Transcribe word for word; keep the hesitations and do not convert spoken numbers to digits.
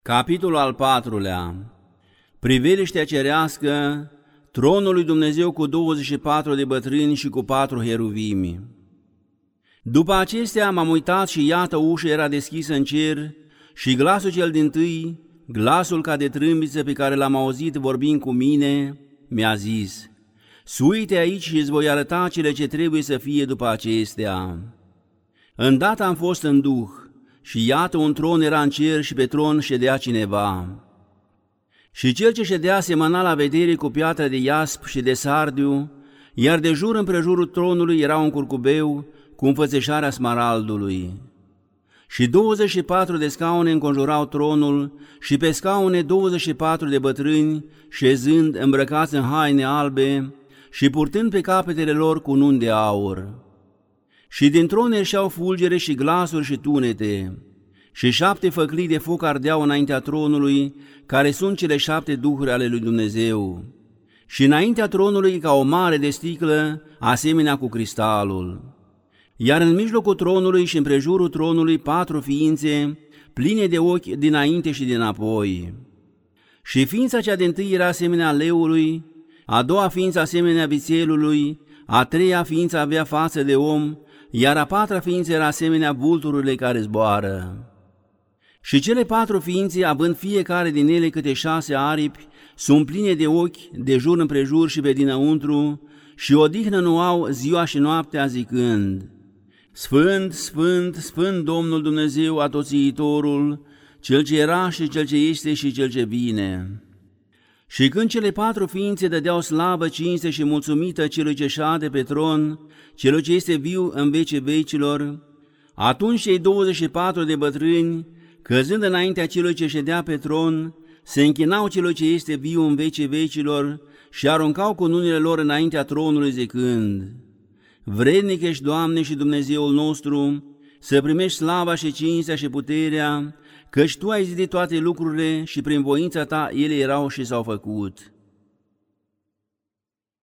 Capitolul al patrulea. Priveliștea cerească, tronul lui Dumnezeu cu douăzeci și patru de bătrâni și cu patru heruvimi. După acestea m-am uitat și iată ușa era deschisă în cer și glasul cel dintâi, glasul ca de trâmbiță pe care l-am auzit vorbind cu mine, mi-a zis: Sui-te aici și îți voi arăta cele ce trebuie să fie după acestea. Îndată am fost în duh și iată un tron era în cer și pe tron ședea cineva. Și cel ce ședea semăna la vedere cu piatră de iasp și de sardiu, iar de jur împrejurul tronului era un curcubeu cu înfățișarea smaraldului. Și douăzeci și patru de scaune înconjurau tronul și pe scaune douăzeci și patru de bătrâni, șezând îmbrăcați în haine albe și purtând pe capetele lor cununi de aur. Și din tron ieșeau fulgere și glasuri și tunete, și șapte făclii de foc ardeau înaintea tronului, care sunt cele șapte duhuri ale lui Dumnezeu. Și înaintea tronului ca o mare de sticlă, asemenea cu cristalul. Iar în mijlocul tronului și împrejurul tronului patru ființe, pline de ochi dinainte și dinapoi. Și ființa cea dintâi era asemenea leului, a doua ființă asemenea vițelului, a treia ființă avea față de om, iar a patra ființă era asemenea vultururile care zboară. Și cele patru ființe, având fiecare din ele câte șase aripi, sunt pline de ochi, de jur împrejur și pe dinăuntru, și odihnă nu au ziua și noaptea, zicând: Sfânt, Sfânt, Sfânt Domnul Dumnezeu Atoțiitorul, Cel ce era și Cel ce este și Cel ce vine. Și când cele patru ființe dădeau slavă, cinste și mulțumită celui ce șade pe tron, celui ce este viu în vecii vecilor, atunci cei douăzeci și patru de bătrâni, căzând înaintea celui ce ședea pe tron, se închinau celui ce este viu în vecii vecilor și aruncau cununile lor înaintea tronului zicând: Vrednic ești, Doamne și Dumnezeul nostru, să primești slava și cinstea și puterea, căci Tu ai zidit toate lucrurile și prin voința Ta ele erau și s-au făcut.